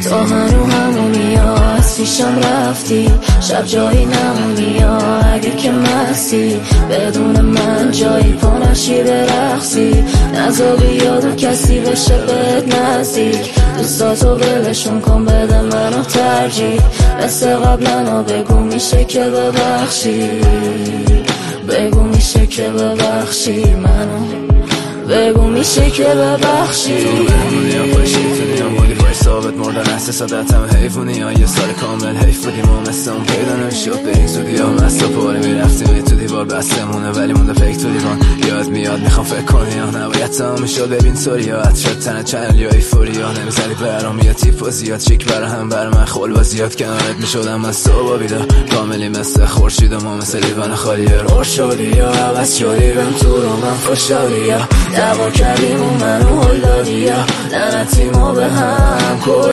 تو هنو همونی ها، از پیشم رفتی شب جایی نمونی ها. اگه که مستی بدون من جایی پانشی برقصی، نزا بیاد و کسی بشه بهت نزدیک. دوستاتو ولشون کن بده منو ترجیح، مثل قبلنا بگو میشه که ببخشی، بگو میشه که ببخشی منو، بگو میشه که ببخشی. تو بمونی یا پای شیطونی یا مالی بای ثابت مردن احساسات هم حیفونی یا یه سال کامل حیف بودیم و مثل اون پیدا نمیشد به این زودی ها. مستا پاره میرفتیم تو دیوار بستمونه ولی مونده فکر تو دیوان. یاد میاد میخوام فکر کنی یا نباید تمام میشد ببین طوری یا عطشت تنه چنل یا ایفوری یا نمیزدی برام یا تیپ و زیاد چیک برا هم بر من خول و زیاد کنارت میشدم از صبح بیدار کاملی مثل خورشید و ما مثل لیوان خالی رور شدی یا عوض شدی بهم تو رو من خوشحالی یا دعوا کردیم و منو هل دادی یا لعنتی ما به هم